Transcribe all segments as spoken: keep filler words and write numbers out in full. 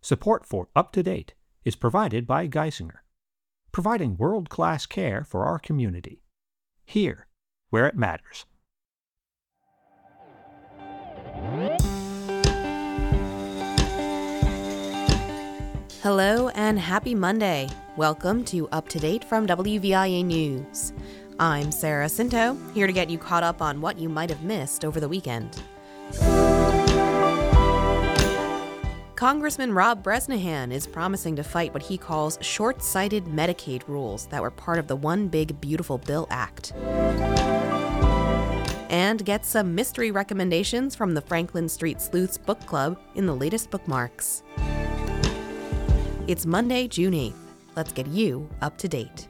Support for Up to Date is provided by Geisinger, providing world-class care for our community, here where it matters. Hello and happy Monday. Welcome to Up to Date from W V I A News. I'm Sarah Cinto, here to get you caught up on what you might have missed over the weekend. Congressman Rob Bresnahan is promising to fight what he calls short-sighted Medicaid rules that were part of the One Big Beautiful Bill Act. And get some mystery recommendations from the Franklin Street Sleuths Book Club in the latest bookmarks. It's Monday, June eighth. Let's get you up to date.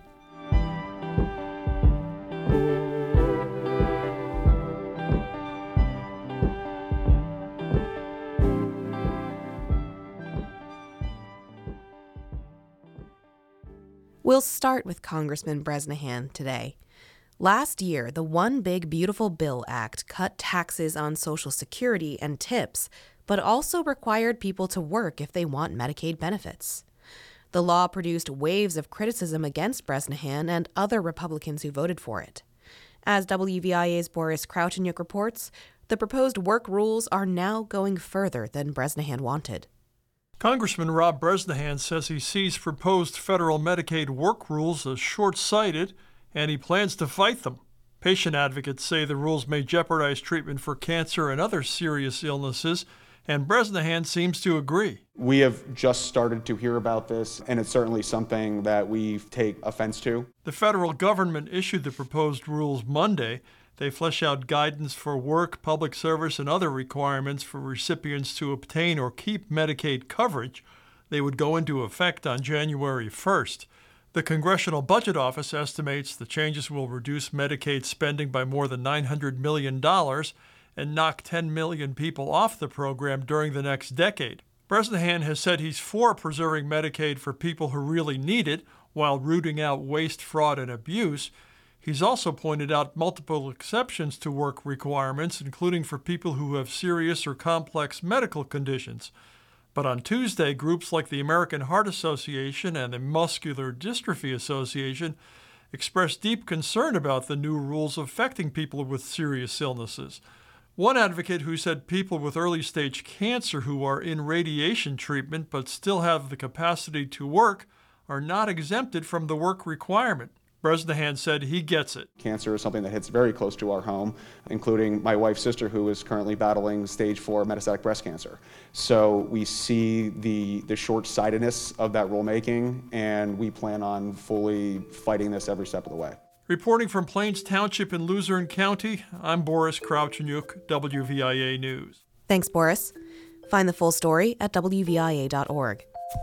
We'll start with Congressman Bresnahan today. Last year, the One Big Beautiful Bill Act cut taxes on Social Security and tips, but also required people to work if they want Medicaid benefits. The law produced waves of criticism against Bresnahan and other Republicans who voted for it. As W V I A's Boris Kraucheniuk reports, the proposed work rules are now going further than Bresnahan wanted. Congressman Rob Bresnahan says he sees proposed federal Medicaid work rules as short-sighted, and he plans to fight them. Patient advocates say the rules may jeopardize treatment for cancer and other serious illnesses, and Bresnahan seems to agree. We have just started to hear about this, and it's certainly something that we take offense to. The federal government issued the proposed rules Monday. They flesh out guidance for work, public service, and other requirements for recipients to obtain or keep Medicaid coverage. They would go into effect on January first. The Congressional Budget Office estimates the changes will reduce Medicaid spending by more than nine hundred million dollars and knock ten million people off the program during the next decade. Bresnahan has said he's for preserving Medicaid for people who really need it while rooting out waste, fraud, and abuse. He's also pointed out multiple exceptions to work requirements, including for people who have serious or complex medical conditions. But on Tuesday, groups like the American Heart Association and the Muscular Dystrophy Association expressed deep concern about the new rules affecting people with serious illnesses. One advocate who said people with early-stage cancer who are in radiation treatment but still have the capacity to work are not exempted from the work requirement. Bresnahan said he gets it. Cancer is something that hits very close to our home, including my wife's sister who is currently battling stage four metastatic breast cancer. So we see the, the short-sightedness of that rulemaking, and we plan on fully fighting this every step of the way. Reporting from Plains Township in Luzerne County, I'm Boris Kraucheniuk, W V I A News. Thanks, Boris. Find the full story at W V I A dot org.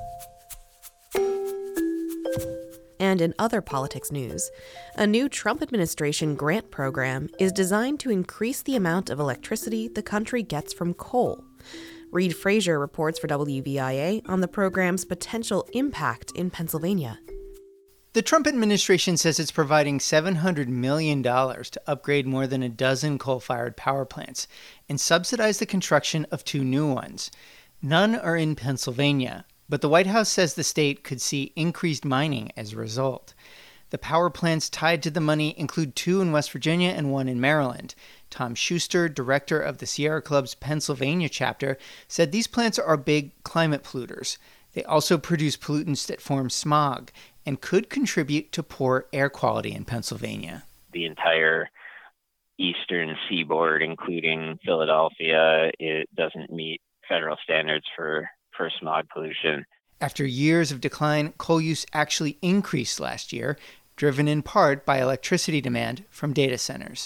And in other politics news, a new Trump administration grant program is designed to increase the amount of electricity the country gets from coal. Reed Frazier reports for W V I A on the program's potential impact in Pennsylvania. The Trump administration says it's providing seven hundred million dollars to upgrade more than a dozen coal-fired power plants and subsidize the construction of two new ones. None are in Pennsylvania, but the White House says the state could see increased mining as a result. The power plants tied to the money include two in West Virginia and one in Maryland. Tom Schuster, director of the Sierra Club's Pennsylvania chapter, said these plants are big climate polluters. They also produce pollutants that form smog and could contribute to poor air quality in Pennsylvania. The entire eastern seaboard, including Philadelphia, it doesn't meet federal standards for, for smog pollution. After years of decline, coal use actually increased last year, driven in part by electricity demand from data centers.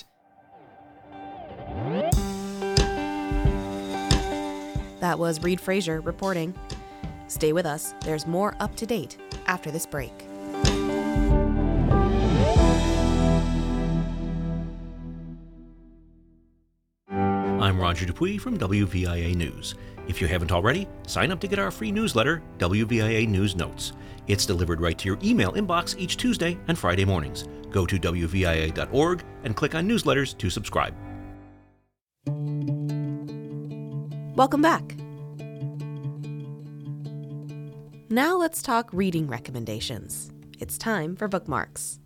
That was Reed Frazier reporting. Stay with us. There's more up to date after this break. I'm Roger Dupuis from W V I A News. If you haven't already, sign up to get our free newsletter, W V I A News Notes. It's delivered right to your email inbox each Tuesday and Friday mornings. Go to W V I A dot org and click on newsletters to subscribe. Welcome back. Now let's talk reading recommendations. It's time for bookmarks.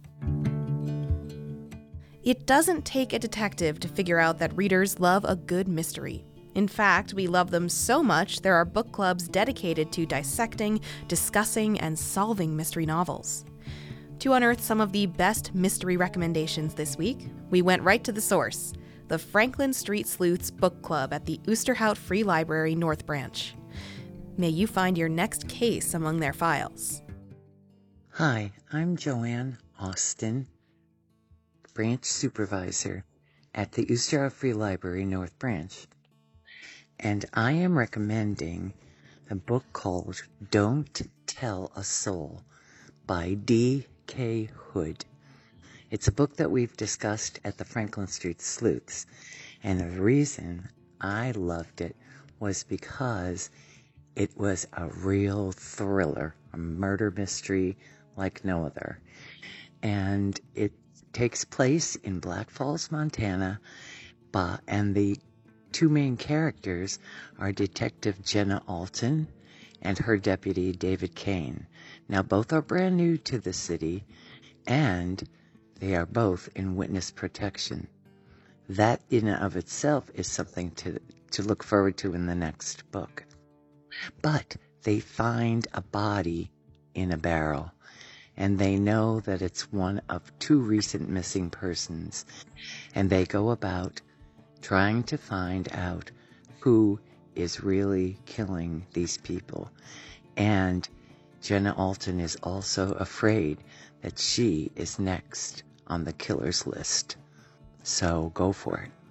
It doesn't take a detective to figure out that readers love a good mystery. In fact, we love them so much there are book clubs dedicated to dissecting, discussing, and solving mystery novels. To unearth some of the best mystery recommendations this week, we went right to the source, the Franklin Street Sleuths Book Club at the Oosterhout Free Library North Branch. May you find your next case among their files. Hi, I'm Joanne Austin, branch supervisor at the Oosterhout Free Library North Branch. And I am recommending a book called Don't Tell a Soul by D K Hood. It's a book that we've discussed at the Franklin Street Sleuths, and the reason I loved it was because it was a real thriller, a murder mystery like no other. And it takes place in Black Falls, Montana, and the two main characters are Detective Jenna Alton and her deputy David Kane. Now, both are brand new to the city, and they are both in witness protection. That in and of itself is something to, to look forward to in the next book. But they find a body in a barrel, and they know that it's one of two recent missing persons, and they go about trying to find out who is really killing these people. And Jenna Alton is also afraid that she is next on the killer's list. So go for it.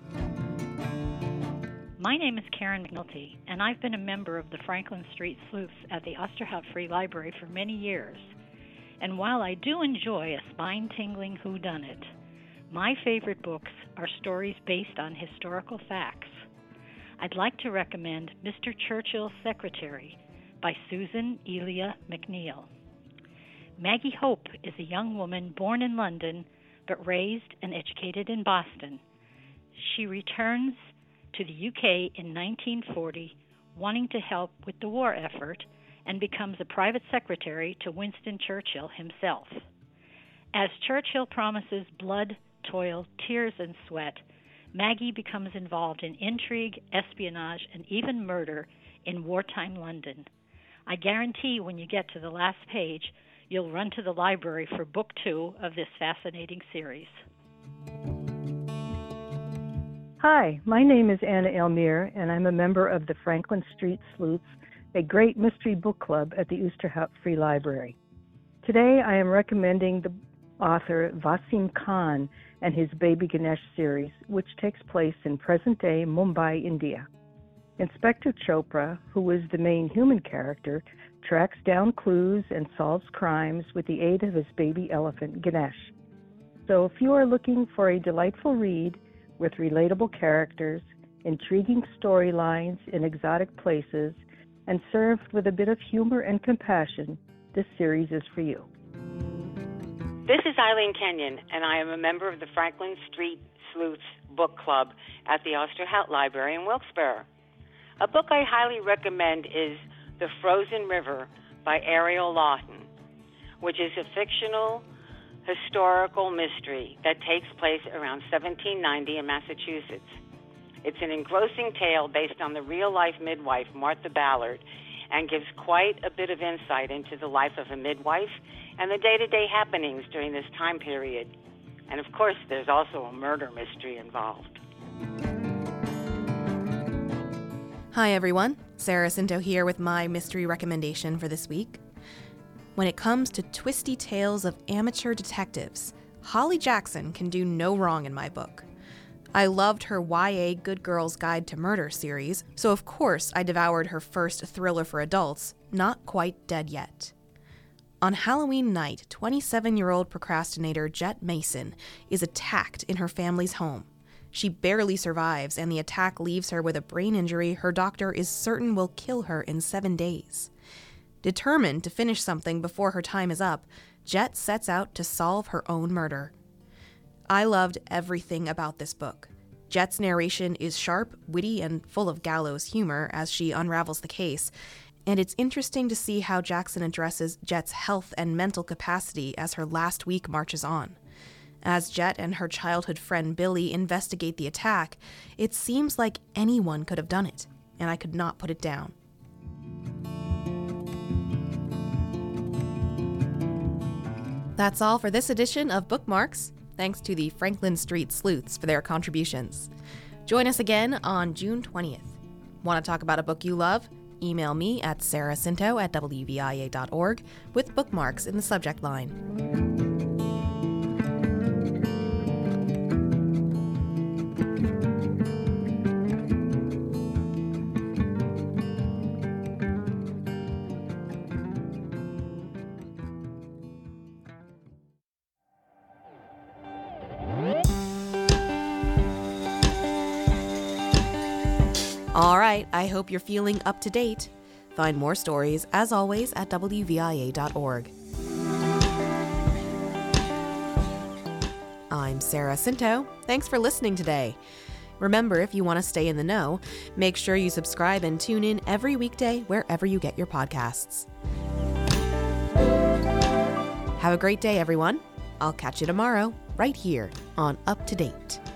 My name is Karen McNulty, and I've been a member of the Franklin Street Sleuths at the Oosterhout Free Library for many years. And while I do enjoy a spine-tingling whodunit, my favorite books are stories based on historical facts. I'd like to recommend Mister Churchill's Secretary by Susan Elia McNeill. Maggie Hope is a young woman born in London but raised and educated in Boston. She returns to the U K in nineteen forty, wanting to help with the war effort, and becomes a private secretary to Winston Churchill himself. As Churchill promises blood, toil, tears, and sweat, Maggie becomes involved in intrigue, espionage, and even murder in wartime London. I guarantee when you get to the last page, you'll run to the library for book two of this fascinating series. Hi, my name is Anna Elmire, and I'm a member of the Franklin Street Sleuths, a great mystery book club at the Oosterhout Free Library. Today I am recommending the author Wasim Khan and his Baby Ganesh series, which takes place in present-day Mumbai, India. Inspector Chopra, who is the main human character, tracks down clues and solves crimes with the aid of his baby elephant, Ganesh. So if you are looking for a delightful read with relatable characters, intriguing storylines in exotic places, and served with a bit of humor and compassion, this series is for you. This is Eileen Kenyon, and I am a member of the Franklin Street Sleuths Book Club at the Oosterhout Library in Wilkes-Barre. A book I highly recommend is The Frozen River by Ariel Lawton, which is a fictional historical mystery that takes place around seventeen ninety in Massachusetts. It's an engrossing tale based on the real-life midwife, Martha Ballard, and gives quite a bit of insight into the life of a midwife and the day-to-day happenings during this time period. And of course, there's also a murder mystery involved. Hi everyone, Sarah Cinto here with my mystery recommendation for this week. When it comes to twisty tales of amateur detectives, Holly Jackson can do no wrong in my book. I loved her Y A Good Girl's Guide to Murder series, so of course I devoured her first thriller for adults, Not Quite Dead Yet. On Halloween night, twenty-seven-year-old procrastinator Jet Mason is attacked in her family's home. She barely survives, and the attack leaves her with a brain injury her doctor is certain will kill her in seven days. Determined to finish something before her time is up, Jet sets out to solve her own murder. I loved everything about this book. Jet's narration is sharp, witty, and full of gallows humor as she unravels the case, And it's interesting to see how Jackson addresses Jet's health and mental capacity as her last week marches on. As Jet and her childhood friend Billy investigate the attack, it seems like anyone could have done it, and I could not put it down. That's all for this edition of Bookmarks. Thanks to the Franklin Street Sleuths for their contributions. Join us again on June twentieth. Want to talk about a book you love? Email me at sarahcinto at w v i a dot org with bookmarks in the subject line. All right, I hope you're feeling up to date. Find more stories, as always, at w v i a dot org. I'm Sarah Cinto. Thanks for listening today. Remember, if you want to stay in the know, make sure you subscribe and tune in every weekday wherever you get your podcasts. Have a great day, everyone. I'll catch you tomorrow, right here on Up to Date.